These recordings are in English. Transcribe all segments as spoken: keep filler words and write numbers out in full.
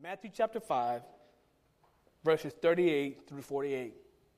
Matthew chapter five, verses thirty-eight through forty-eight.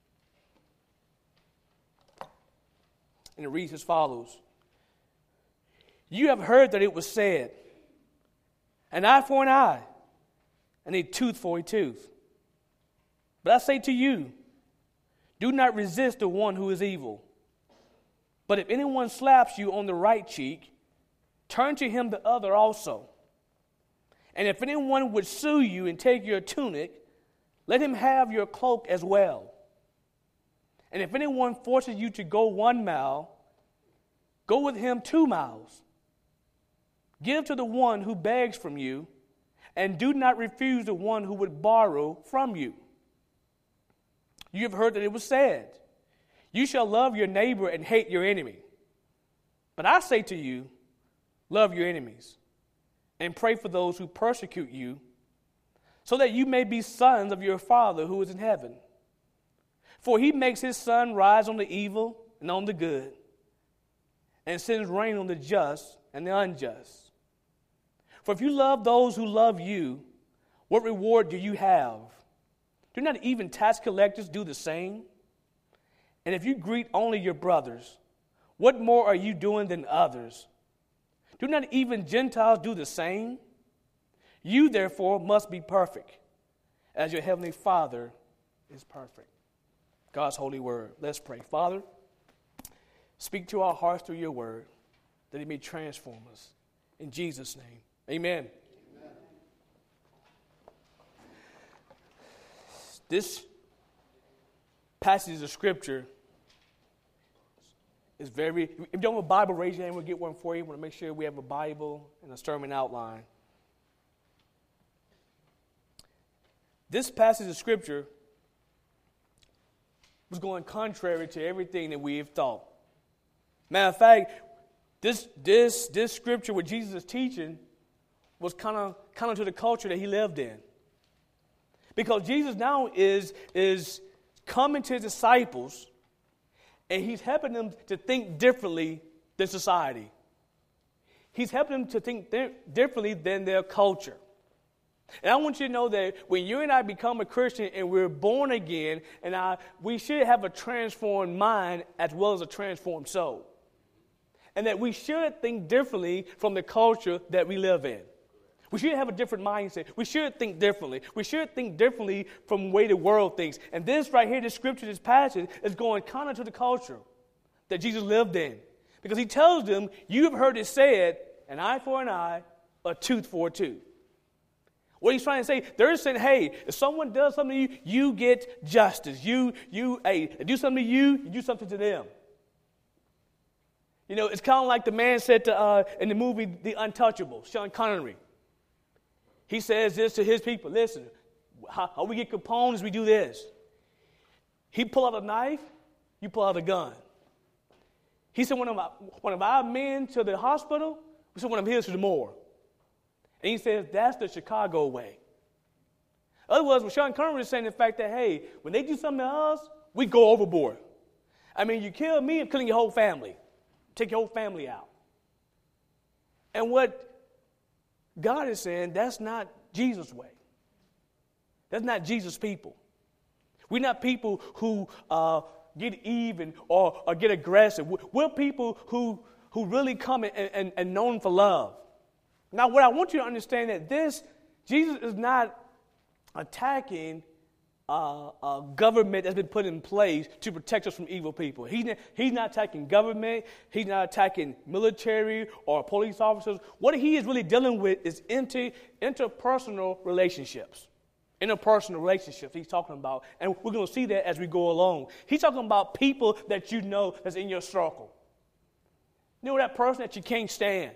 And it reads as follows. You have heard that it was said, an eye for an eye, and a tooth for a tooth. But I say to you, do not resist the one who is evil. But if anyone slaps you on the right cheek, turn to him the other also. And if anyone would sue you and take your tunic, let him have your cloak as well. And if anyone forces you to go one mile, go with him two miles. Give to the one who begs from you, and do not refuse the one who would borrow from you. You have heard that it was said, you shall love your neighbor and hate your enemy. But I say to you, love your enemies, and pray for those who persecute you, so that you may be sons of your Father who is in heaven. For he makes his sun rise on the evil and on the good, and sends rain on the just and the unjust. For if you love those who love you, what reward do you have? Do not even tax collectors do the same? And if you greet only your brothers, what more are you doing than others? Do not even Gentiles do the same? You, therefore, must be perfect, as your heavenly Father is perfect. God's holy word. Let's pray. Father, speak to our hearts through your word, that it may transform us. In Jesus' name, amen. Amen. This passage of Scripture is very, if you don't have a Bible, raise your hand, we'll get one for you. We want to make sure we have a Bible and a sermon outline. This passage of Scripture was going contrary to everything that we have thought. Matter of fact, this this this Scripture, what Jesus is teaching, was kind of kind of to the culture that he lived in. Because Jesus now is, is coming to his disciples, and he's helping them to think differently than society. He's helping them to think th- differently than their culture. And I want you to know that when you and I become a Christian and we're born again, and I, we should have a transformed mind as well as a transformed soul. And that we should think differently from the culture that we live in. We should have a different mindset. We should think differently. We should think differently from the way the world thinks. And this right here, this scripture, this passage, is going counter to the culture that Jesus lived in. Because he tells them, you've heard it said, an eye for an eye, a tooth for a tooth. What he's trying to say, they're saying, hey, if someone does something to you, you get justice. You, you, hey, they do something to you, you do something to them. You know, it's kind of like the man said to, uh, in the movie The Untouchable, Sean Connery. He says this to his people. Listen, how, how we get Capone is we do this. He pull out a knife, you pull out a gun. He said one of, my, one of our men to the hospital, we sent one of his to the morgue. And he says that's the Chicago way. Otherwise, what Sean Connery is saying the fact that, hey, when they do something to us, we go overboard. I mean, you kill me, I'm killing your whole family. Take your whole family out. And what God is saying, that's not Jesus' way. That's not Jesus' people. We're not people who uh, get even or, or get aggressive. We're people who, who really come and, and, and known for love. Now, what I want you to understand that this, Jesus is not attacking uh, a government that's been put in place to protect us from evil people. He's not, he's not attacking government. He's not attacking military or police officers. What he is really dealing with is inter, interpersonal relationships. Interpersonal relationships he's talking about. And we're going to see that as we go along. He's talking about people that you know that's in your circle. You know that person that you can't stand.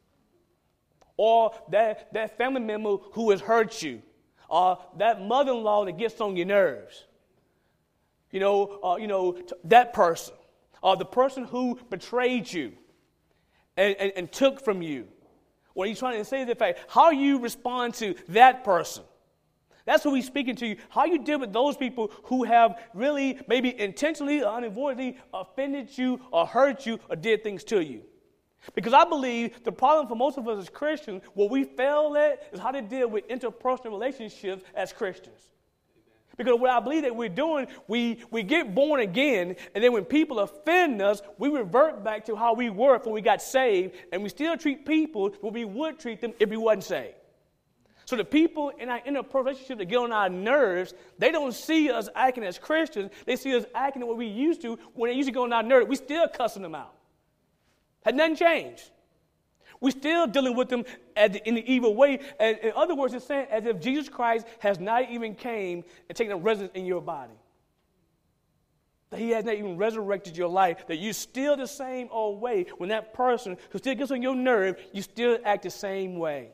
Or that, that family member who has hurt you. Or that mother-in-law that gets on your nerves. You know, uh, you know t- that person. Or the person who betrayed you and, and, and took from you. What he's trying to say is the fact, how you respond to that person. That's who he's speaking to you. How you deal with those people who have really, maybe intentionally or unavoidably offended you or hurt you or did things to you. Because I believe the problem for most of us as Christians, what we fail at is how to deal with interpersonal relationships as Christians. Because what I believe that we're doing, we, we get born again, and then when people offend us, we revert back to how we were when we got saved, and we still treat people the way we would treat them if we wasn't saved. So the people in our interpersonal relationship that get on our nerves, they don't see us acting as Christians. They see us acting the way we used to when they used to get on our nerves. We still cussing them out. Had nothing changed. We're still dealing with them at the, in the evil way. And in other words, it's saying as if Jesus Christ has not even came and taken a residence in your body. That he has not even resurrected your life. That you're still the same old way. When that person who still gets on your nerve, you still act the same way.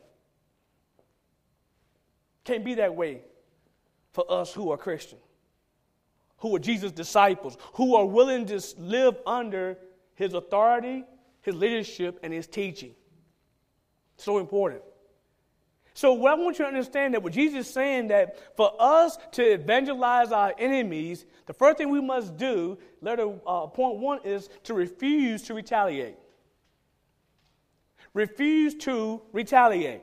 Can't be that way for us who are Christian, who are Jesus' disciples, who are willing to live under his authority, his leadership, and his teaching. So important. So what I want you to understand that what Jesus is saying that for us to evangelize our enemies, the first thing we must do, letter uh, point one, is to refuse to retaliate. Refuse to retaliate.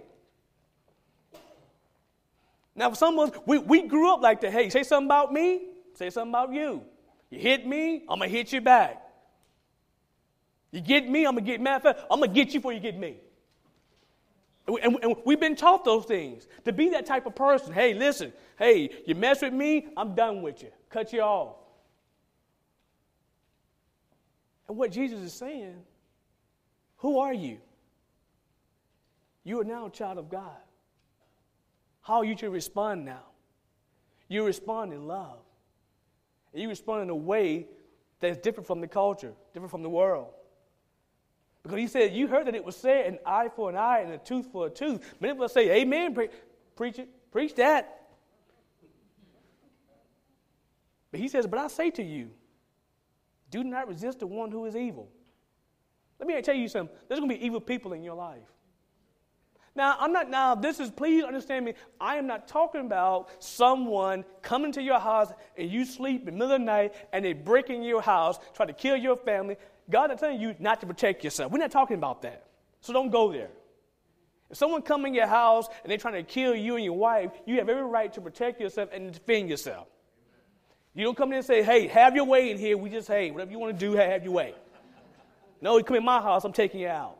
Now, for some of us, we, we grew up like that. Hey, say something about me, say something about you. You hit me, I'm going to hit you back. You get me, I'm going to get mad. I'm going to get you before you get me. And, and, and we've been taught those things, to be that type of person. Hey, listen, hey, you mess with me, I'm done with you. Cut you off. And what Jesus is saying, who are you? You are now a child of God. How are you to respond now? You respond in love. And you respond in a way that's different from the culture, different from the world. Because he said, you heard that it was said, an eye for an eye and a tooth for a tooth. Many people say, amen, pre- preach it, preach that. But he says, but I say to you, do not resist the one who is evil. Let me tell you something. There's going to be evil people in your life. Now, I'm not, now, this is, please understand me, I am not talking about someone coming to your house and you sleep in the middle of the night and they break in your house, try to kill your family. God is telling you not to protect yourself. We're not talking about that. So don't go there. If someone comes in your house and they're trying to kill you and your wife, you have every right to protect yourself and defend yourself. You don't come in and say, hey, have your way in here. We just, hey, whatever you want to do, have your way. No, you come in my house, I'm taking you out.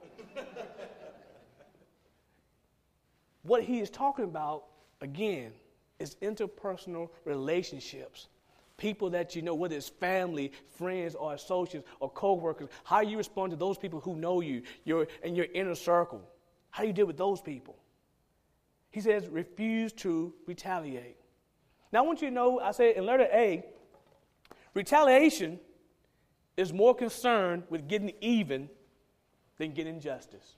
What he is talking about, again, is interpersonal relationships. People that you know, whether it's family, friends, or associates, or co-workers, how you respond to those people who know you, your in your inner circle. How do you deal with those people? He says, refuse to retaliate. Now, I want you to know, I said in letter A, retaliation is more concerned with getting even than getting justice.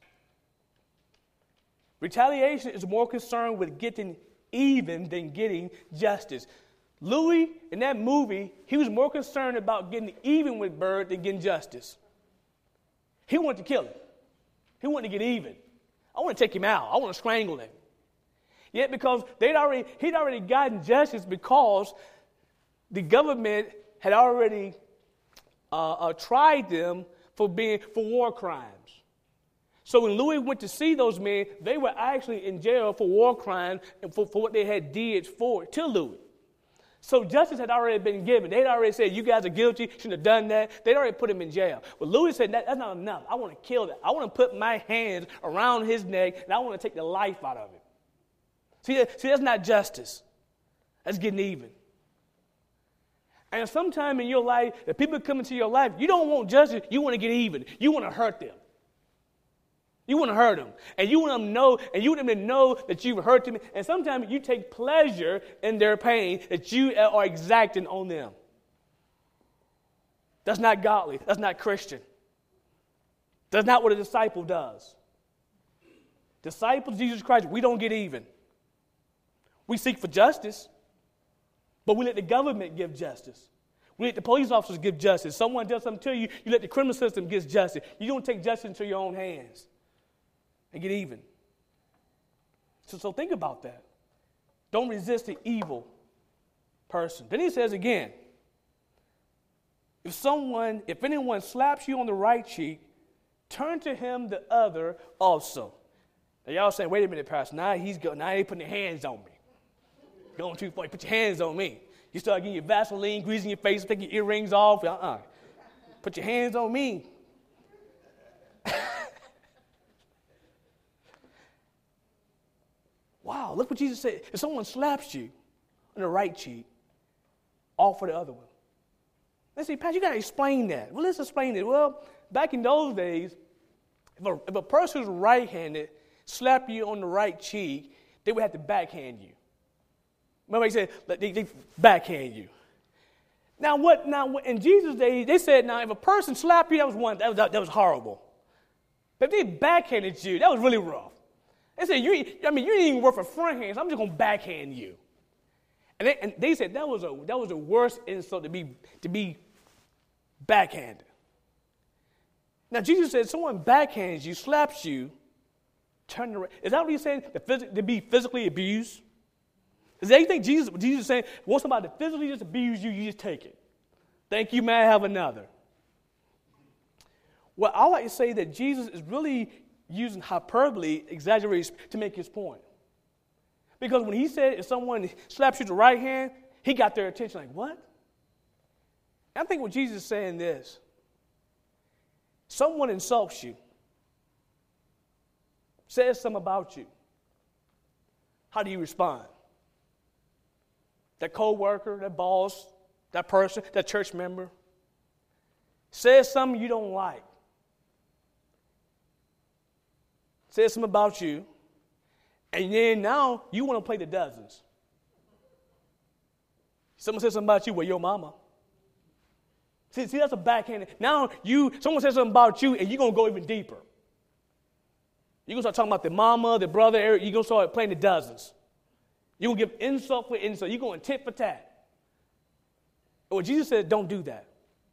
Retaliation is more concerned with getting even than getting justice. Louis, in that movie, he was more concerned about getting even with Bird than getting justice. He wanted to kill him. He wanted to get even. I want to take him out. I want to strangle him. Yet because they'd already, he'd already gotten justice because the government had already uh, uh, tried them for being for war crimes. So when Louis went to see those men, they were actually in jail for war crimes and for, for what they had did for to Louis. So justice had already been given. They'd already said, you guys are guilty, shouldn't have done that. They'd already put him in jail. But Louis said, that, that's not enough. I want to kill that. I want to put my hands around his neck, and I want to take the life out of him. See, see that's not justice. That's getting even. And sometime in your life, if people come into your life, you don't want justice, you want to get even. You want to hurt them. You want to hurt them. And you want them to know, and you want them to know that you've hurt them. And sometimes you take pleasure in their pain that you are exacting on them. That's not godly. That's not Christian. That's not what a disciple does. Disciples of Jesus Christ, we don't get even. We seek for justice, but we let the government give justice. We let the police officers give justice. Someone does something to you, you let the criminal system give justice. You don't take justice into your own hands and get even. So, so think about that. Don't resist the evil person. Then he says again, if someone, if anyone slaps you on the right cheek, turn to him the other also. Now y'all saying, wait a minute, Pastor, now he's go, now they putting their hands on me. Going too far, put your hands on me. You start getting your Vaseline, greasing your face, taking your earrings off. Uh-uh. Put your hands on me. Wow, look what Jesus said. If someone slaps you on the right cheek, offer the other one. Let's see, Pastor, you got to explain that. Well, let's explain it. Well, back in those days, if a, if a person was right-handed, slap you on the right cheek, they would have to backhand you. Remember he said, they, they backhand you. Now, what? Now, in Jesus' days, they said, now, if a person slapped you, that was one, that was, that was horrible. But if they backhanded you, that was really rough. They said, you, I mean, you didn't even work for front hand, so I'm just going to backhand you. And they, and they said that was a that was the worst insult to be to be backhanded. Now, Jesus said, someone backhands you, slaps you, turn around. Is that what he's saying? To, phys- to be physically abused? Is that anything Jesus, Jesus is saying? Want somebody to physically just abuse you, you just take it. Thank you, may I have another. Well, I like to say that Jesus is really using hyperbole, exaggeration, to make his point. Because when he said if someone slaps you the right hand, he got their attention like, what? I think what Jesus is saying this. Someone insults you, says something about you. How do you respond? That co-worker, that boss, that person, that church member says something you don't like. Says something about you, and then now you want to play the dozens. Someone says something about you, well, your mama. See, see, that's a backhand. Now you, someone says something about you, and you're going to go even deeper. You're going to start talking about the mama, the brother, you're going to start playing the dozens. You're going to give insult for insult. You're going tit for tat. Well, Jesus said, don't do that.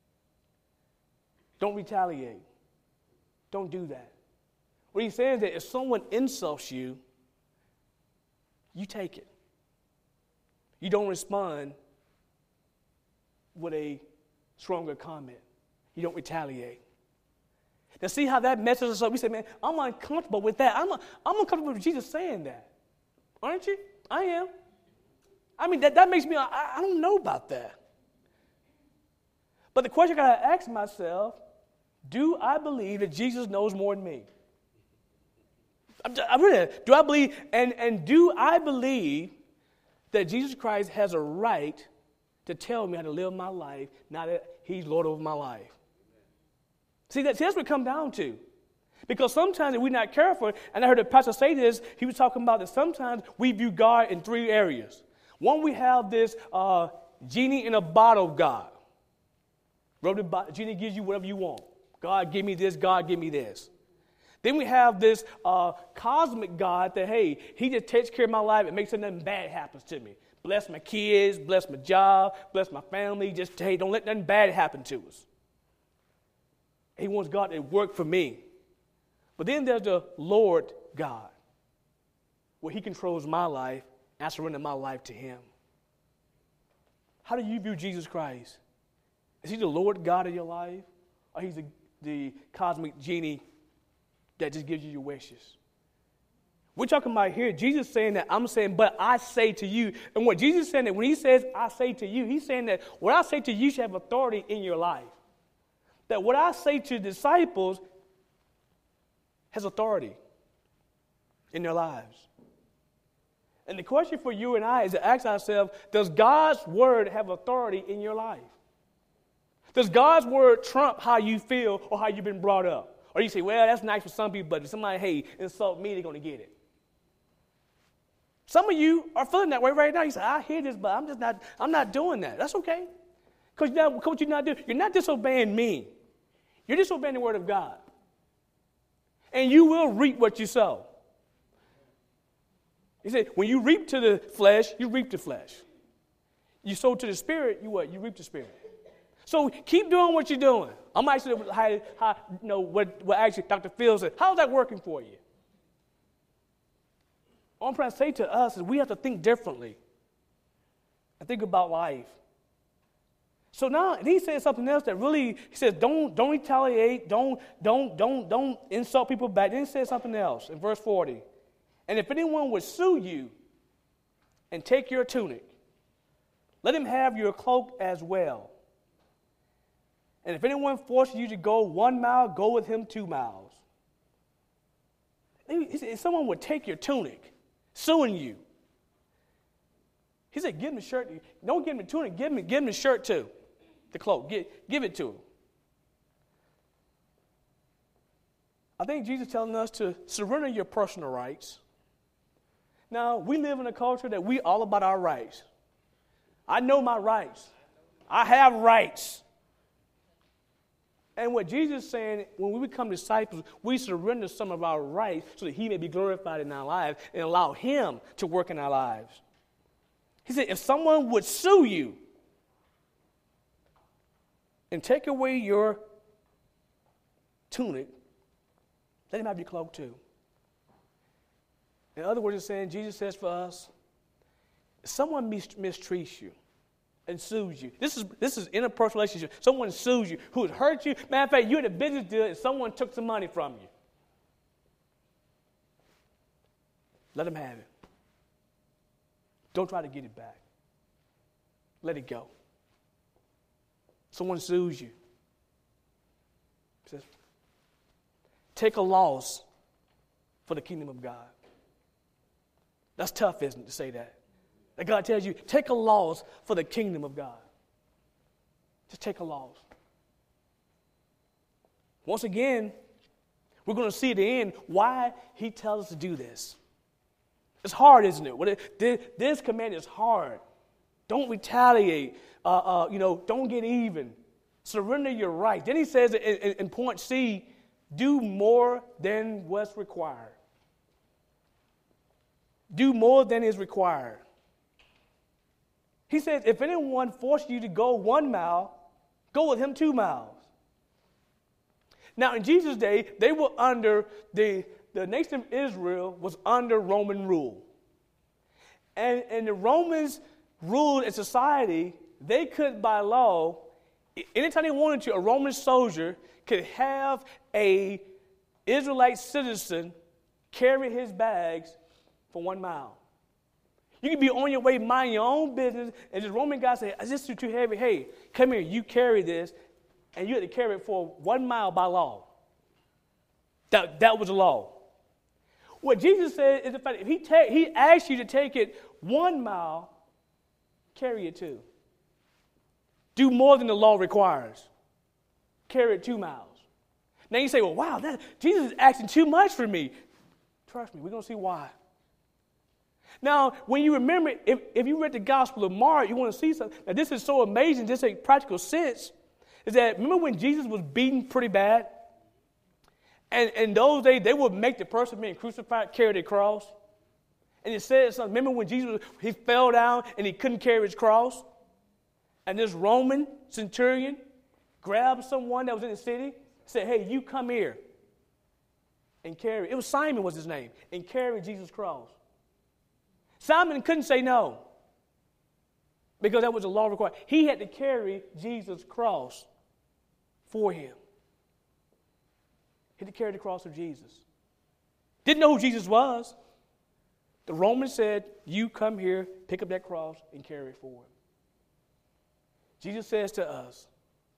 Don't retaliate. Don't do that. What he's saying is that if someone insults you, you take it. You don't respond with a stronger comment. You don't retaliate. Now see how that messes us up. We say, man, I'm uncomfortable with that. I'm, I'm uncomfortable with Jesus saying that. Aren't you? I am. I mean, that, that makes me, I, I don't know about that. But the question I got to ask myself, do I believe that Jesus knows more than me? I really, do I believe, and, and do I believe that Jesus Christ has a right to tell me how to live my life, now that he's Lord over my life? See, that, see, that's what it comes down to. Because sometimes if we're not careful, and I heard a pastor say this, he was talking about that sometimes we view God in three areas. One, we have this uh, genie in a bottle God. The genie gives you whatever you want. God, give me this. God, give me this. Then we have this uh, cosmic God that, hey, he just takes care of my life and makes sure nothing bad happens to me. Bless my kids, bless my job, bless my family. Just, hey, don't let nothing bad happen to us. He wants God to work for me. But then there's the Lord God, where he controls my life and I surrender my life to him. How do you view Jesus Christ? Is he the Lord God of your life? Or he's the, the cosmic genie that just gives you your wishes? We're talking about here, Jesus saying that, I'm saying, but I say to you. And what Jesus is saying, that when he says, I say to you, he's saying that what I say to you should have authority in your life. That what I say to disciples has authority in their lives. And the question for you and I is to ask ourselves, does God's word have authority in your life? Does God's word trump how you feel or how you've been brought up? Or you say, well, that's nice for some people, but if somebody, hey, insult me, they're going to get it. Some of you are feeling that way right now. You say, I hear this, but I'm just not, I'm not doing that. That's okay. Because you know what you're not doing? You're not disobeying me. You're disobeying the word of God. And you will reap what you sow. He said, when you reap to the flesh, you reap the flesh. You sow to the spirit, you what? You reap the spirit. So keep doing what you're doing. I'm actually, how, how, you know, what, what actually Doctor Phil said. How's that working for you? All I'm trying to say to us is we have to think differently and think about life. So now, and he says something else that really, he says, don't, don't retaliate, don't, don't, don't, don't insult people back. Then he says something else in verse forty. And if anyone would sue you and take your tunic, let him have your cloak as well. And if anyone forces you to go one mile, go with him two miles. He said, if someone would take your tunic, suing you, he said, give him the shirt. Don't give him the tunic, give him, give him the shirt too, the cloak. Give, give it to him. I think Jesus is telling us to surrender your personal rights. Now, we live in a culture that we all about our rights. I know my rights. I have rights. And what Jesus is saying, when we become disciples, we surrender some of our rights so that he may be glorified in our lives and allow him to work in our lives. He said, if someone would sue you and take away your tunic, let him have your cloak too. In other words, it's saying, Jesus says for us, if someone mis- mistreats you and sues you, this is this is interpersonal relationship. Someone sues you who has hurt you. Matter of fact, you're in a business deal and someone took some money from you. Let them have it. Don't try to get it back. Let it go. Someone sues you. Says, take a loss for the kingdom of God. That's tough, isn't it, to say that? That God tells you, take a loss for the kingdom of God. Just take a loss. Once again, we're going to see at the end why he tells us to do this. It's hard, isn't it? This command is hard. Don't retaliate. Uh, uh, you know, don't get even. Surrender your right. Then he says in, in, in point C, do more than what's required. Do more than is required. He says, if anyone forces you to go one mile, go with him two miles. Now, in Jesus' day, they were under, the, the nation of Israel was under Roman rule. And, and the Romans ruled a society, they could, by law, anytime they wanted to, a Roman soldier could have a Israelite citizen carry his bags for one mile. You could be on your way, mind your own business, and this Roman guy say, this is too heavy. Hey, come here, you carry this, and you had to carry it for one mile by law. That, that was the law. What Jesus said is the fact if he, ta- he asks you to take it one mile, carry it two. Do more than the law requires. Carry it two miles. Now you say, well, wow, that, Jesus is asking too much for me. Trust me, we're going to see why. Now, when you remember, if, if you read the Gospel of Mark, you want to see something. Now, this is so amazing, this makes practical sense, is that remember when Jesus was beaten pretty bad? And in those days, they would make the person being crucified carry their cross. And it says something. Remember when Jesus, he fell down and he couldn't carry his cross? And this Roman centurion grabbed someone that was in the city, said, hey, you come here and carry. It was Simon was his name, and carry Jesus' cross. Simon couldn't say no because that was the law required. He had to carry Jesus' cross for him. He had to carry the cross of Jesus. Didn't know who Jesus was. The Romans said, you come here, pick up that cross, and carry it forward. Jesus says to us,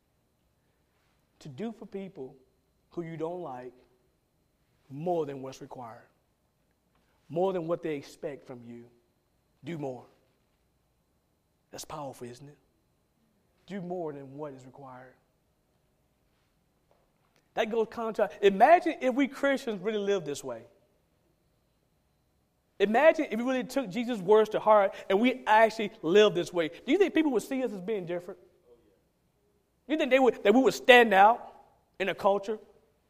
to do for people who you don't like more than what's required. More than what they expect from you. Do more. That's powerful, isn't it? Do more than what is required. That goes contrary. Imagine if we Christians really lived this way. Imagine if we really took Jesus' words to heart and we actually lived this way. Do you think people would see us as being different? Do you think they would, that we would stand out in a culture?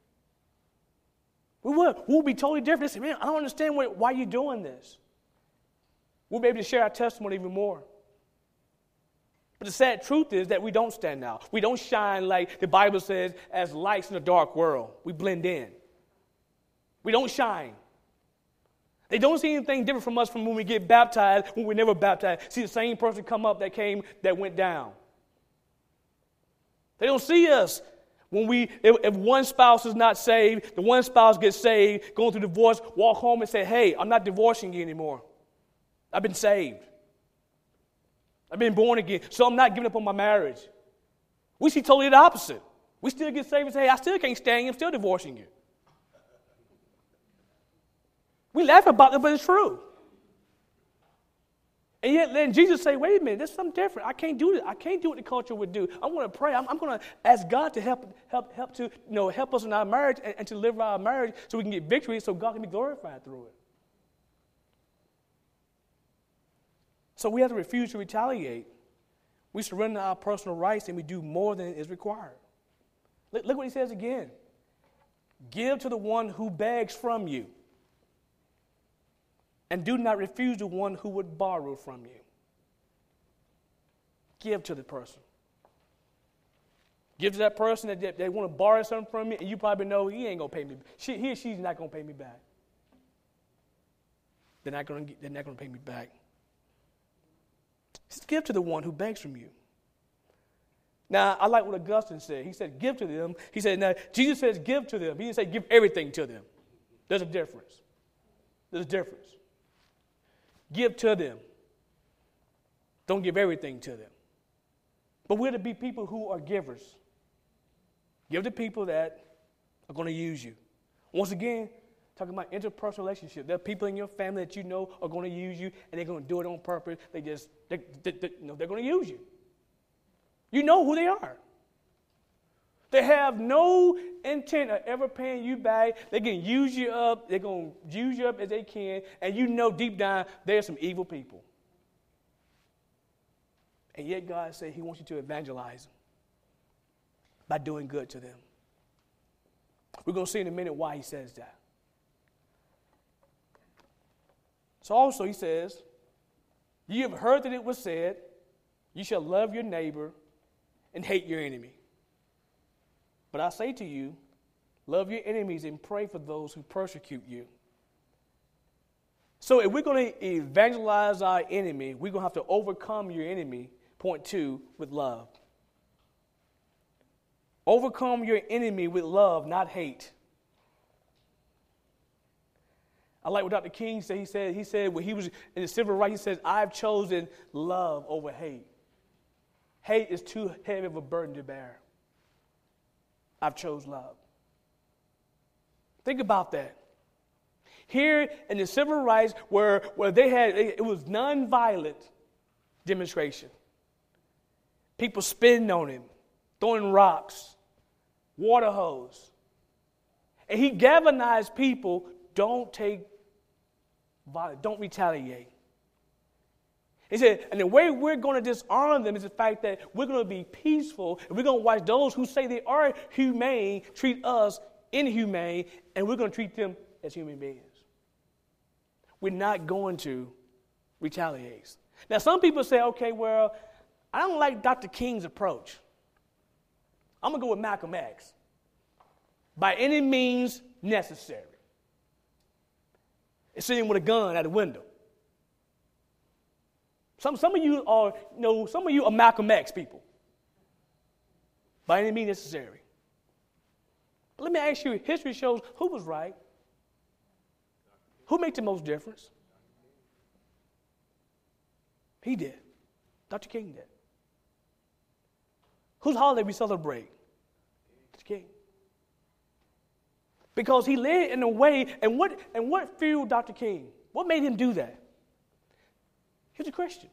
We would. We would be totally different. They say, man, I don't understand why, why you're doing this. We'll be able to share our testimony even more. But the sad truth is that we don't stand out. We don't shine like the Bible says as lights in a dark world. We blend in. We don't shine. They don't see anything different from us from when we get baptized, when we never baptized. See the same person come up that came, that went down. They don't see us. When we, if, if one spouse is not saved, the one spouse gets saved, going through divorce, walk home and say, hey, I'm not divorcing you anymore. I've been saved. I've been born again, so I'm not giving up on my marriage. We see totally the opposite. We still get saved and say, hey, I still can't stand you, I'm still divorcing you. We laugh about it, but it's true. And yet then Jesus say, wait a minute, there's something different. I can't do this. I can't do what the culture would do. I'm going to pray. I'm, I'm going to ask God to help help, help to, you know, help us in our marriage and, and to live our marriage so we can get victory so God can be glorified through it. So we have to refuse to retaliate. We surrender our personal rights and we do more than is required. Look, look what he says again. Give to the one who begs from you. And do not refuse the one who would borrow from you. Give to the person. Give to that person that they, they want to borrow something from you, and you probably know he ain't going to pay me. She, he or she's not going to pay me back. They're not going to they're not going to pay me back. Just give to the one who begs from you. Now, I like what Augustine said. He said, give to them. He said, now, Jesus says, give to them. He didn't say, give everything to them. There's a difference. There's a difference. Give to them. Don't give everything to them. But we're to be people who are givers. Give to people that are going to use you. Once again, talking about interpersonal relationships. There are people in your family that you know are going to use you, and they're going to do it on purpose. They just, they, they, they, you know, they're going to use you. You know who they are. They have no intent of ever paying you back. They're going to use you up. They're going to use you up as they can. And you know deep down there's some evil people. And yet God said he wants you to evangelize them by doing good to them. We're going to see in a minute why he says that. So also he says, you have heard that it was said, you shall love your neighbor and hate your enemy. But I say to you, love your enemies and pray for those who persecute you. So if we're going to evangelize our enemy, we're going to have to overcome your enemy, point two, with love. Overcome your enemy with love, not hate. I like what Doctor King said. He said, he said when he was in the civil rights, he says, I've chosen love over hate. Hate is too heavy of a burden to bear. I've chose love. Think about that. Here in the civil rights, where, where they had, it was nonviolent demonstration. People spitting on him, throwing rocks, water hose. And he galvanized people, don't take violence, don't retaliate. He said, and the way we're going to disarm them is the fact that we're going to be peaceful, and we're going to watch those who say they are humane treat us inhumane, and we're going to treat them as human beings. We're not going to retaliate. Now, some people say, okay, well, I don't like Doctor King's approach. I'm going to go with Malcolm X. By any means necessary. It's sitting with a gun at a window. Some, some of you are, you know, some of you are Malcolm X people. By any means necessary. But let me ask you, history shows who was right. Who made the most difference? He did. Doctor King did. Whose holiday we celebrate? Doctor King. Because he led in a way, and what, and what fueled Doctor King? What made him do that? He was a Christian.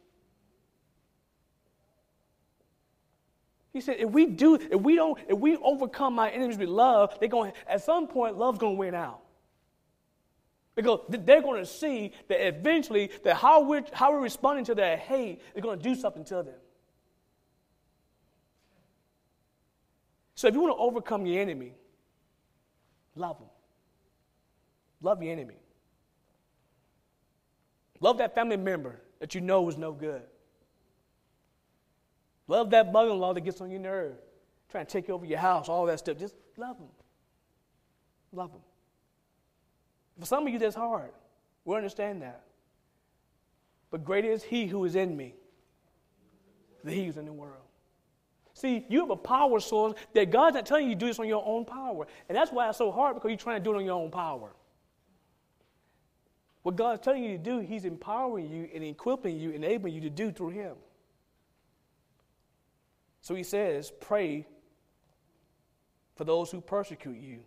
He said, if we do, if we don't, if we overcome our enemies with love, they're going, at some point, love's going to win out. Because they're going to see that eventually that how we're, how we're responding to their hate is going to do something to them. So if you want to overcome your enemy, love them. Love your enemy. Love that family member that you know is no good. Love that mother-in-law that gets on your nerve, trying to take over your house, all that stuff. Just love them. Love them. For some of you, that's hard. We understand that. But greater is he who is in me than he who's in the world. See, you have a power source that God's not telling you to do this on your own power. And that's why it's so hard, because you're trying to do it on your own power. What God's telling you to do, he's empowering you and equipping you, enabling you to do through him. So he says, pray for those who persecute you.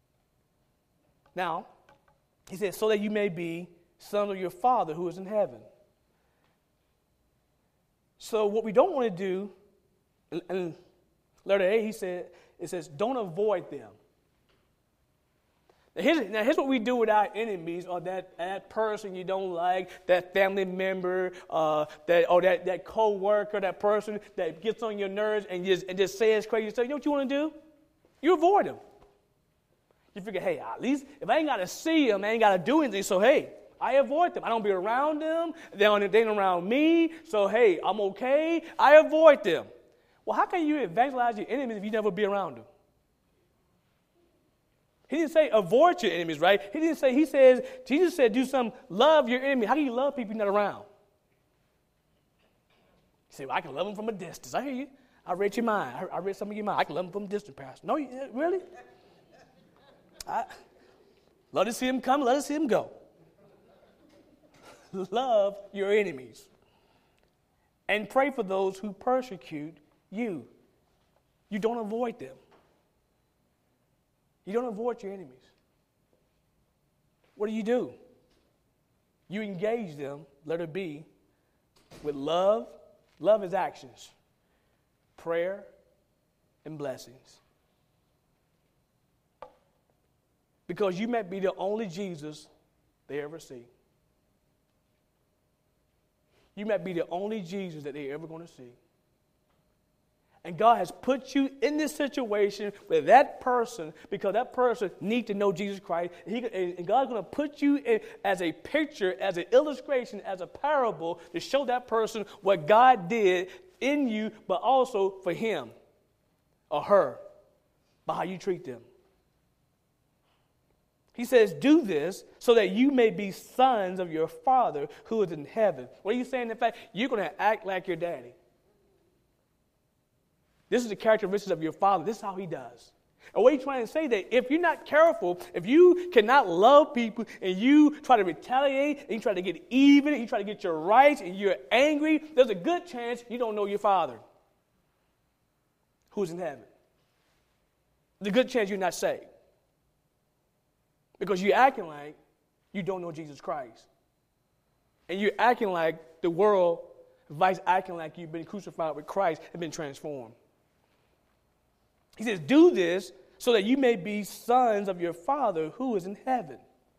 Now, he says, so that you may be sons of your Father who is in heaven. So what we don't want to do, and letter A, he said, it says, don't avoid them. Now here's, now here's what we do with our enemies, or that, that person you don't like, that family member, uh, that or that, that co-worker, that person that gets on your nerves and just, and just says crazy stuff. You know what you want to do? You avoid them. You figure, hey, at least if I ain't got to see them, I ain't got to do anything, so hey, I avoid them. I don't be around them. They don't, they ain't around me, so hey, I'm okay. I avoid them. Well, how can you evangelize your enemies if you never be around them? He didn't say avoid your enemies, right? He didn't say, he says, Jesus said do some, love your enemy. How can you love people you're not around? You say, well, I can love them from a distance. I hear you. I read your mind. I, I read some of your mind. I can love them from a distance, Pastor. No, you, really? I, let us see him come. Let us see him go. Love your enemies. And pray for those who persecute you. You don't avoid them. You don't avoid your enemies. What do you do? You engage them, let it be, with love. Love is actions, prayer, and blessings. Because you might be the only Jesus they ever see. You might be the only Jesus that they're ever going to see. And God has put you in this situation with that person because that person needs to know Jesus Christ. And, he, and God's going to put you in as a picture, as an illustration, as a parable to show that person what God did in you, but also for him or her by how you treat them. He says, do this so that you may be sons of your Father who is in heaven. What are you saying? In fact, you're going to act like your daddy. This is the characteristics of your Father. This is how he does. And what he's trying to say that if you're not careful, if you cannot love people and you try to retaliate and you try to get even and you try to get your rights and you're angry, there's a good chance you don't know your Father who's in heaven. There's a good chance you're not saved. Because you're acting like you don't know Jesus Christ. And you're acting like the world, vice acting like you've been crucified with Christ and been transformed. He says, do this so that you may be sons of your Father who is in heaven.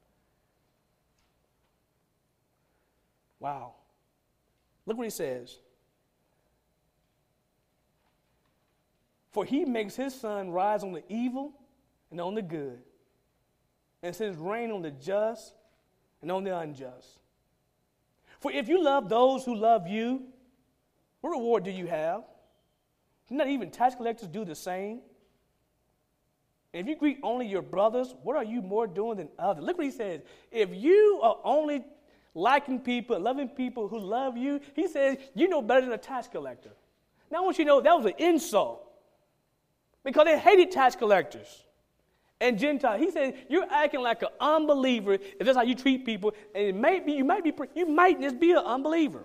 Wow. Look what he says. For he makes his sun rise on the evil and on the good, and sends rain on the just and on the unjust. For if you love those who love you, what reward do you have? Do not even tax collectors do the same? And if you greet only your brothers, what are you more doing than others? Look what he says. If you are only liking people, loving people who love you, he says, you know better than a tax collector. Now I want you to know that was an insult. Because they hated tax collectors and Gentiles. He said, you're acting like an unbeliever if that's how you treat people. And it may be, you might be, you might just be an unbeliever.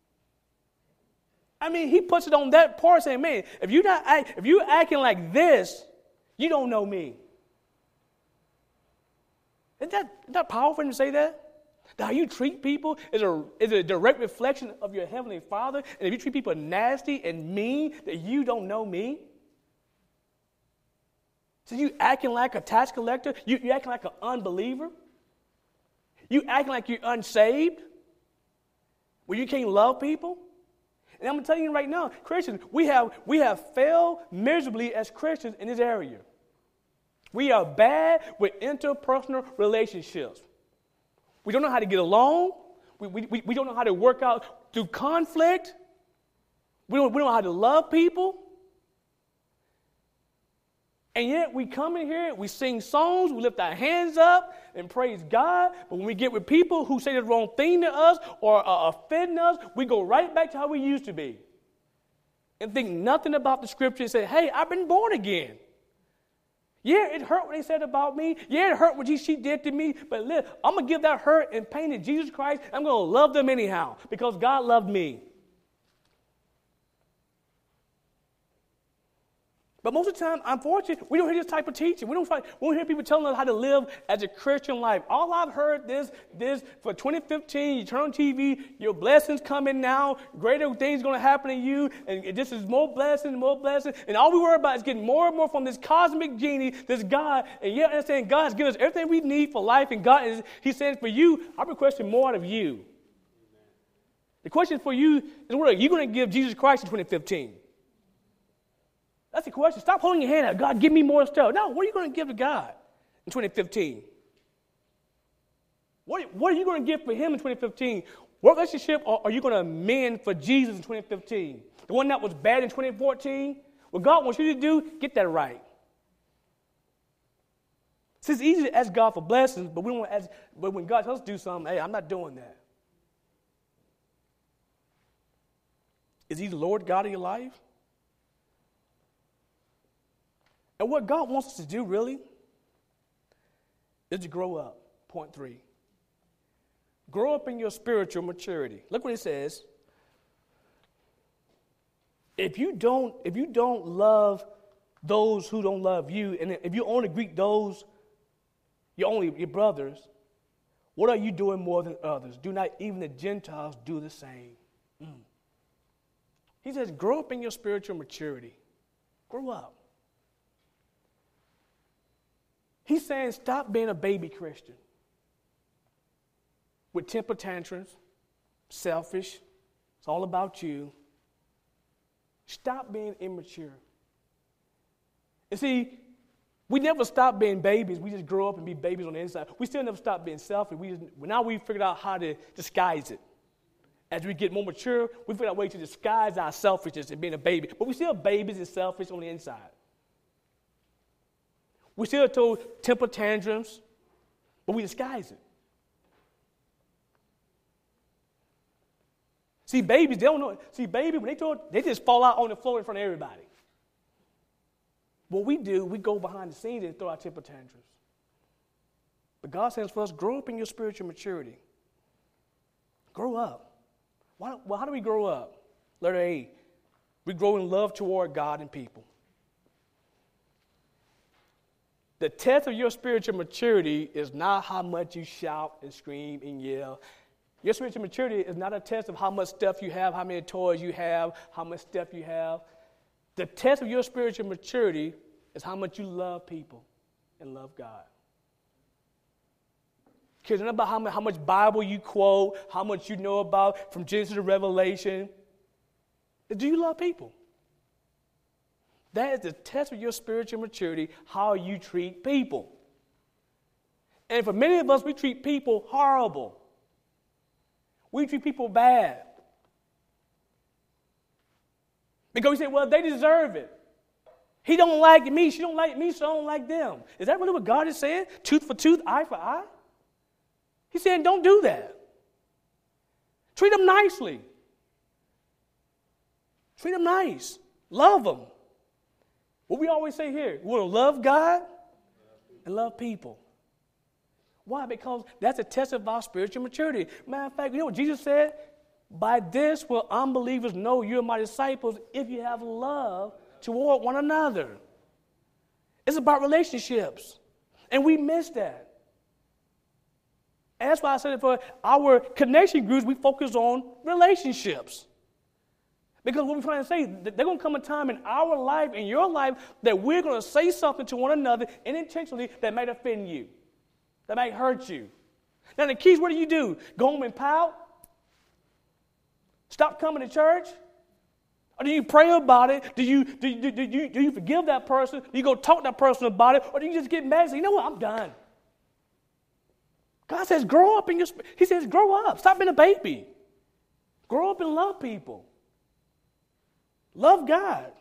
I mean, he puts it on that part saying, man, if you're not, if you're acting like this, you don't know me. Isn't that, isn't that powerful for him to say that? That how you treat people is a, is a direct reflection of your heavenly Father. And if you treat people nasty and mean, that you don't know me. So you acting like a tax collector? You, you acting like an unbeliever? You acting like you're unsaved? Where you can't love people? And I'm going to tell you right now, Christians, we have, we have failed miserably as Christians in this area. We are bad with interpersonal relationships. We don't know how to get along. We, we, we don't know how to work out through conflict. We don't, we don't know how to love people. And yet we come in here, we sing songs, we lift our hands up and praise God. But when we get with people who say the wrong thing to us or uh, offend us, we go right back to how we used to be. and think nothing about the scripture and say, hey, I've been born again. Yeah, it hurt what they said about me. Yeah, it hurt what she did to me. But look, I'm going to give that hurt and pain to Jesus Christ. I'm going to love them anyhow because God loved me. But most of the time, unfortunately, we don't hear this type of teaching. We don't, try, we don't hear people telling us how to live as a Christian life. All I've heard this, this for twenty fifteen, you turn on T V, your blessings coming now, greater things going to happen to you, and this is more blessings, more blessings. And all we worry about is getting more and more from this cosmic genie, this God, and yet understand God's given us everything we need for life, and God is, He's saying for you, I'm requesting more out of you. The question for you is, what are you going to give Jesus Christ in twenty fifteen? That's the question. Stop holding your hand out. God, give me more stuff. No, what are you going to give to God in twenty fifteen? What, what are you going to give for Him in twenty fifteen? What relationship are, are you going to mend for Jesus in twenty fifteen? The one that was bad in twenty fourteen? What God wants you to do, get that right. See, it's easy to ask God for blessings, but we don't want to ask, but when God tells us to do something, hey, I'm not doing that. Is He the Lord God of your life? And what God wants us to do, really, is to grow up. Point three. Grow up in your spiritual maturity. Look what it says. If you don't, if you don't love those who don't love you, and if you only greet those, you only your brothers, what are you doing more than others? Do not even the Gentiles do the same? Mm. He says, grow up in your spiritual maturity. Grow up. He's saying stop being a baby Christian with temper tantrums, selfish, it's all about you. Stop being immature. And see, we never stop being babies. We just grow up and be babies on the inside. We still never stop being selfish. We just, now we figured out how to disguise it. As we get more mature, we figured out ways to disguise our selfishness and being a baby. But we're still babies and selfish on the inside. We still told temper tantrums, but we disguise it. See, babies, they don't know. See, babies, when they told, they just fall out on the floor in front of everybody. What we do, we go behind the scenes and throw our temper tantrums. But God says for us, grow up in your spiritual maturity. Grow up. Why, well, how do we grow up? Letter A, we grow in love toward God and people. The test of your spiritual maturity is not how much you shout and scream and yell. Your spiritual maturity is not a test of how much stuff you have, how many toys you have, how much stuff you have. The test of your spiritual maturity is how much you love people and love God. It's not about how much, how much Bible you quote, how much you know about from Genesis to Revelation. Do you love people? That is the test of your spiritual maturity, how you treat people. And for many of us, we treat people horrible. We treat people bad. Because we say, well, they deserve it. He don't like me, she don't like me, so I don't like them. Is that really what God is saying? Tooth for tooth, eye for eye? He's saying, don't do that. Treat them nicely. Treat them nice. Love them. What we always say here, we want to love God and love people. Why? Because that's a test of our spiritual maturity. Matter of fact, you know what Jesus said? By this will unbelievers know you are my disciples if you have love toward one another. It's about relationships. And we miss that. And that's why I said for our connection groups, we focus on relationships. Because what we're trying to say, there's going to come a time in our life, in your life, that we're going to say something to one another unintentionally that might offend you, that might hurt you. Now, the keys, what do you do? Go home and pout? Stop coming to church? Or do you pray about it? Do you, do, you, do, you, do you forgive that person? Do you go talk to that person about it? Or do you just get mad and say, you know what, I'm done? God says, grow up in your spirit. He says, grow up. Stop being a baby. Grow up and love people. Love God.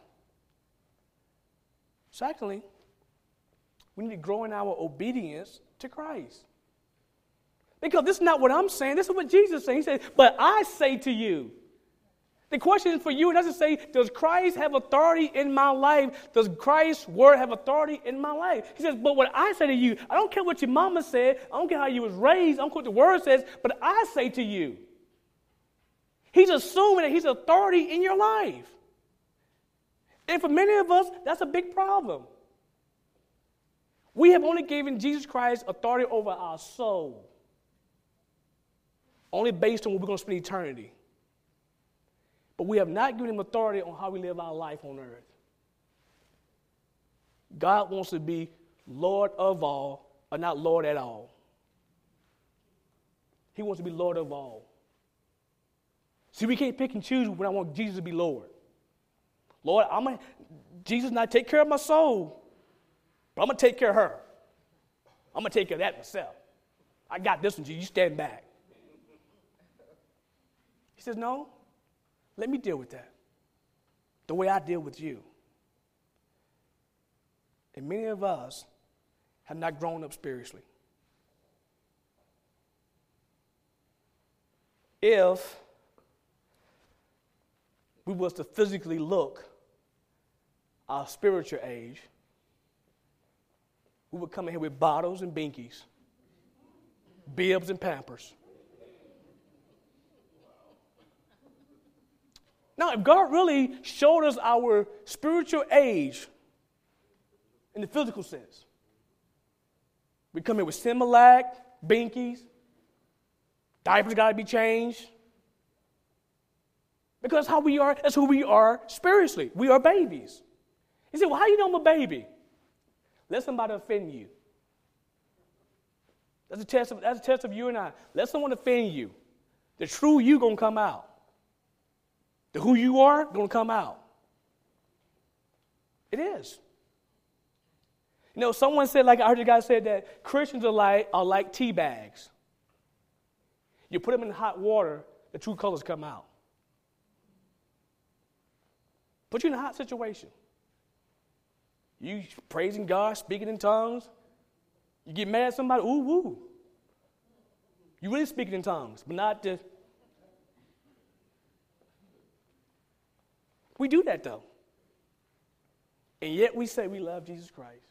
Secondly, we need to grow in our obedience to Christ. Because this is not what I'm saying. This is what Jesus said. He said, but I say to you. The question is for you, it doesn't say, does Christ have authority in my life? Does Christ's word have authority in my life? He says, but what I say to you, I don't care what your mama said, I don't care how you was raised, I don't care what the word says, but I say to you. He's assuming that he's authority in your life. And for many of us, that's a big problem. We have only given Jesus Christ authority over our soul, only based on what we're going to spend eternity. But we have not given him authority on how we live our life on earth. God wants to be Lord of all, or not Lord at all. He wants to be Lord of all. See, we can't pick and choose when I want Jesus to be Lord. Lord, I'm gonna, Jesus not take care of my soul, but I'm going to take care of her. I'm going to take care of that myself. I got this one, Jesus. You stand back. He says, no, let me deal with that the way I deal with you. And many of us have not grown up spiritually. If we was to physically look our spiritual age, we would come in here with bottles and binkies, bibs and Pampers. Now, if God really showed us our spiritual age in the physical sense, we come in with Similac, binkies, diapers got to be changed. Because how we are, that's who we are spiritually. We are babies. He said, well, how do you know I'm a baby? Let somebody offend you. That's a test of, that's a test of you and I. Let someone offend you. The true you going to come out. The who you are going to come out. It is. You know, someone said, like I heard a guy say that Christians are like, are like tea bags. You put them in hot water, the true colors come out. Put you in a hot situation. You praising God, speaking in tongues. You get mad at somebody, ooh, woo. You really speaking in tongues, but not the. We do that though. And yet we say we love Jesus Christ.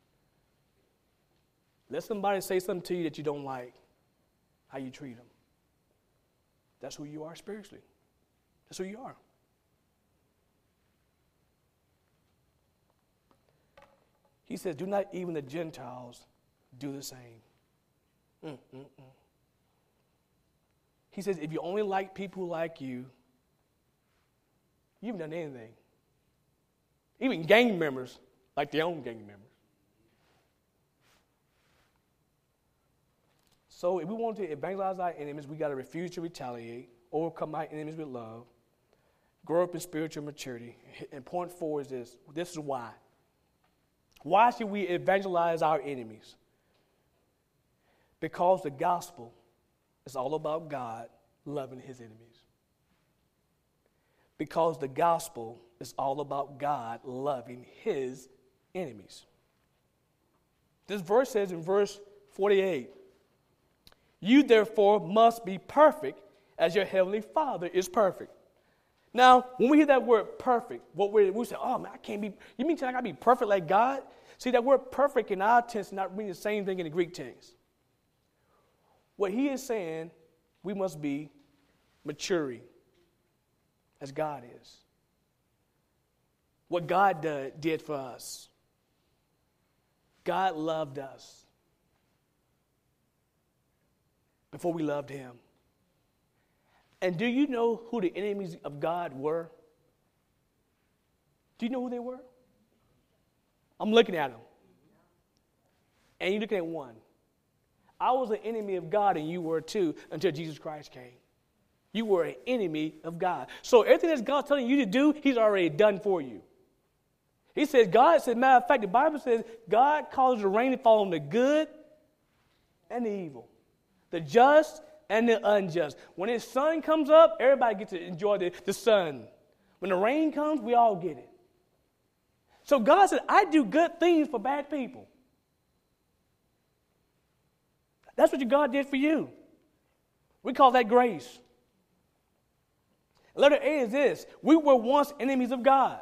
Let somebody say something to you that you don't like, how you treat them. That's who you are spiritually. That's who you are. He says, do not even the Gentiles do the same. Mm, mm, mm. He says, if you only like people like you, you haven't done anything. Even gang members like their own gang members. So if we want to evangelize our enemies, we got to refuse to retaliate, overcome our enemies with love, grow up in spiritual maturity. And point four is this. This is why. Why should we evangelize our enemies? Because the gospel is all about God loving his enemies. Because the gospel is all about God loving his enemies. This verse says in verse forty-eight, you therefore must be perfect as your heavenly Father is perfect. Now, when we hear that word perfect, what we we say, oh man, I can't be, you mean I got to be perfect like God? See, that word perfect in our tense is not meaning the same thing in the Greek tense. What he is saying, we must be maturing as God is. What God did, did for us. God loved us before we loved him. And do you know who the enemies of God were? Do you know who they were? I'm looking at them. And you're looking at one. I was an enemy of God and you were too until Jesus Christ came. You were an enemy of God. So everything that God's telling you to do, he's already done for you. He says, God said, matter of fact, the Bible says, God causes the rain to fall on the good and the evil, the just and the unjust. When his sun comes up, everybody gets to enjoy the, the sun. When the rain comes, we all get it. So God said, I do good things for bad people. That's what your God did for you. We call that grace. Letter A is this. We were once enemies of God.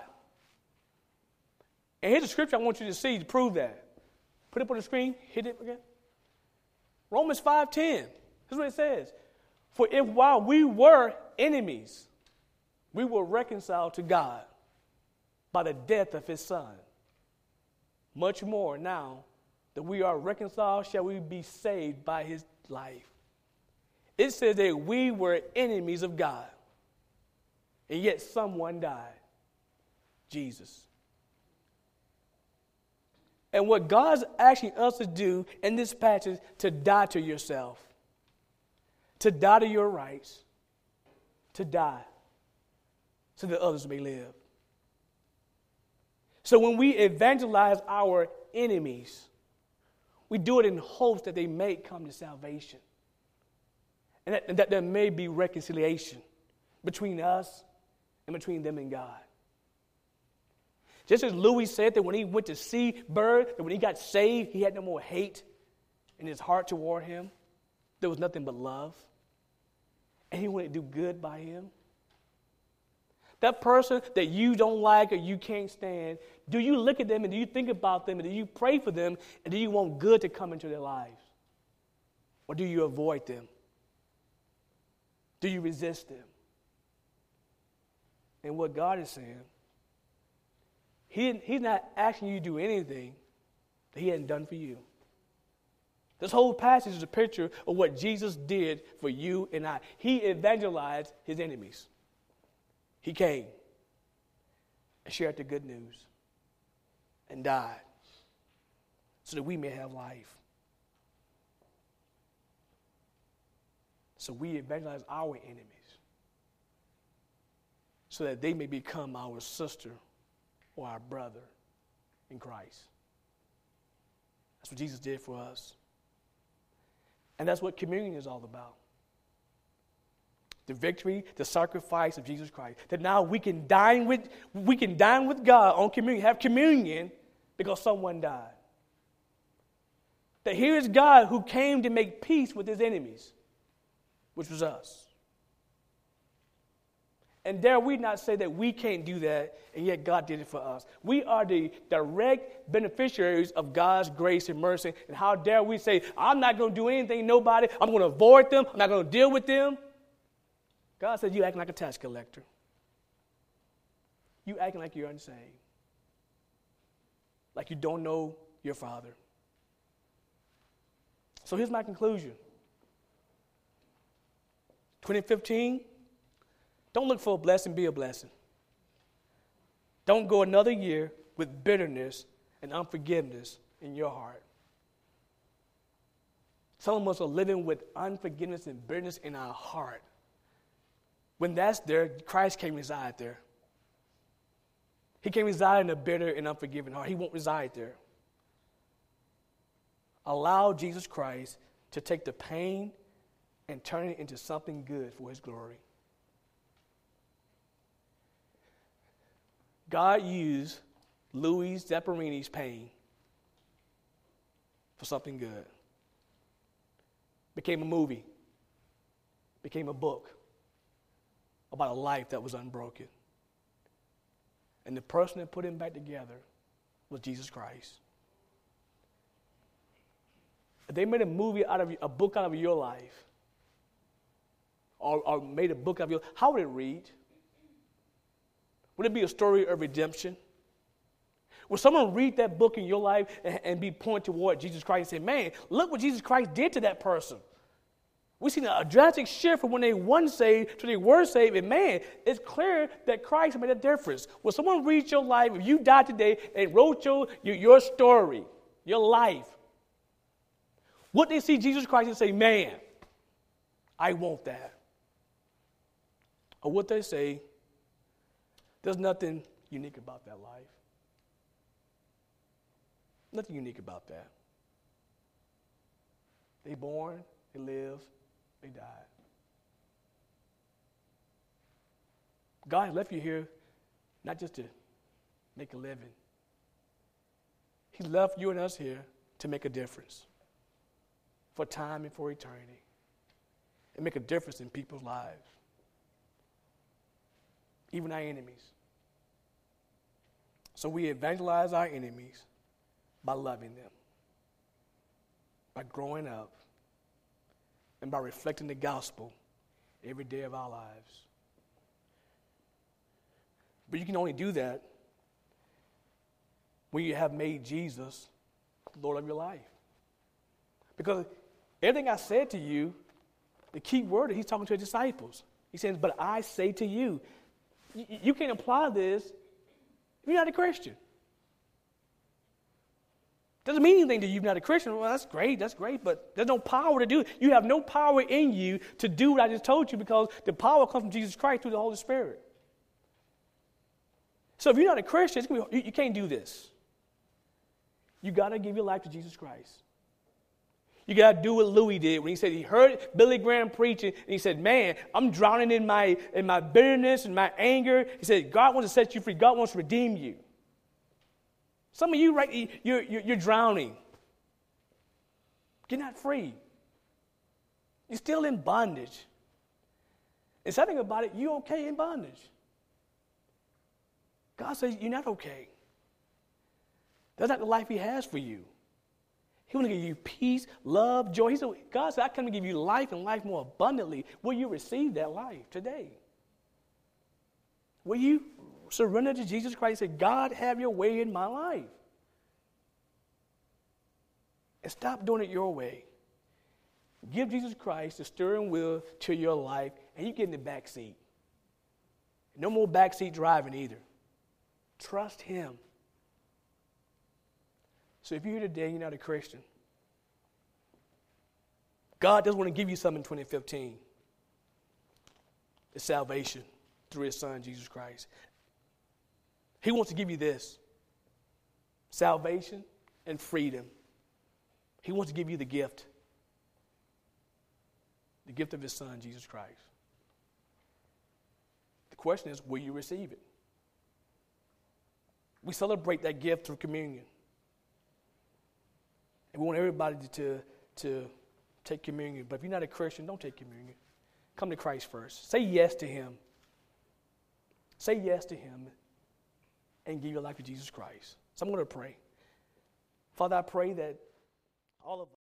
And here's a scripture I want you to see to prove that. Put it up on the screen. Hit it again. Romans five ten. Here's what it says. For if while we were enemies, we were reconciled to God by the death of his Son, much more now that we are reconciled shall we be saved by his life. It says that we were enemies of God, and yet someone died. Jesus. And what God's asking us to do in this passage, to die to yourself, to die to your rights, to die so that others may live. So when we evangelize our enemies, we do it in hopes that they may come to salvation, and that, and that there may be reconciliation between us and between them and God. Just as Louis said that when he went to see Bird, that when he got saved, he had no more hate in his heart toward him. There was nothing but love. And he wanted to do good by him. That person that you don't like or you can't stand, do you look at them and do you think about them and do you pray for them and do you want good to come into their lives? Or do you avoid them? Do you resist them? And what God is saying, He, he's not asking you to do anything that he hadn't done for you. This whole passage is a picture of what Jesus did for you and I. He evangelized his enemies. He came and shared the good news and died so that we may have life. So we evangelize our enemies so that they may become our sister or our brother in Christ. That's what Jesus did for us. And that's what communion is all about. The victory, the sacrifice of Jesus Christ. That now we can dine with, we can dine with God on communion, have communion because someone died. That here is God who came to make peace with his enemies, which was us. And dare we not say that we can't do that, and yet God did it for us. We are the direct beneficiaries of God's grace and mercy. And how dare we say, I'm not going to do anything, nobody. I'm going to avoid them. I'm not going to deal with them. God said, you acting like a tax collector. You acting like you're unsaved. Like you don't know your Father. So here's my conclusion. twenty fifteen, don't look for a blessing, be a blessing. Don't go another year with bitterness and unforgiveness in your heart. Some of us are living with unforgiveness and bitterness in our heart. When that's there, Christ can't reside there. He can't reside in a bitter and unforgiving heart. He won't reside there. Allow Jesus Christ to take the pain and turn it into something good for his glory. God used Louis Zamperini's pain for something good. Became a movie. Became a book about a life that was unbroken. And the person that put him back together was Jesus Christ. If they made a movie out of a book out of your life, or, or made a book out of your, how would it read? Would it be a story of redemption? Would someone read that book in your life and, and be pointed toward Jesus Christ and say, man, look what Jesus Christ did to that person? We've seen a drastic shift from when they weren't saved to they were saved. And man, it's clear that Christ made a difference. When someone reads your life, if you died today and wrote your, your, your story, your life, would they see Jesus Christ and say, man, I want that? Or would they say, there's nothing unique about that life? Nothing unique about that. They born, they live, they died. God has left you here not just to make a living. He left you and us here to make a difference for time and for eternity and make a difference in people's lives. even our enemies. So we evangelize our enemies by loving them, by growing up, and by reflecting the gospel every day of our lives. But you can only do that when you have made Jesus the Lord of your life. Because everything I said to you, the key word, he's talking to his disciples. He says, but I say to you. You, you can't apply this if you're not a Christian. Doesn't mean anything to you if you're not a Christian. Well, that's great, that's great, but there's no power to do it. You have no power in you to do what I just told you because the power comes from Jesus Christ through the Holy Spirit. So if you're not a Christian, it's gonna be, you, you can't do this. You got to give your life to Jesus Christ. You got to do what Louis did when he said he heard Billy Graham preaching, and he said, man, I'm drowning in my, in my bitterness and my anger. He said, God wants to set you free. God wants to redeem you. Some of you, right, you're, you're, you're drowning. You're not free. You're still in bondage. And something about it, you're okay in bondage. God says you're not okay. That's not the life he has for you. He wants to give you peace, love, joy. He said, God said, I come to give you life and life more abundantly. Will you receive that life today? Will you surrender to Jesus Christ and say, God, have your way in my life? And stop doing it your way. Give Jesus Christ the steering wheel to your life, and you get in the back seat. No more backseat driving either. Trust him. So if you're here today and you're not a Christian, God doesn't want to give you something in twenty fifteen. It's salvation through his son, Jesus Christ. He wants to give you this, salvation and freedom. He wants to give you the gift, the gift of his son, Jesus Christ. The question is, will you receive it? We celebrate that gift through communion. And we want everybody to, to take communion. But if you're not a Christian, don't take communion. Come to Christ first. Say yes to him. Say yes to him and give your life to Jesus Christ. So I'm going to pray. Father, I pray that all of us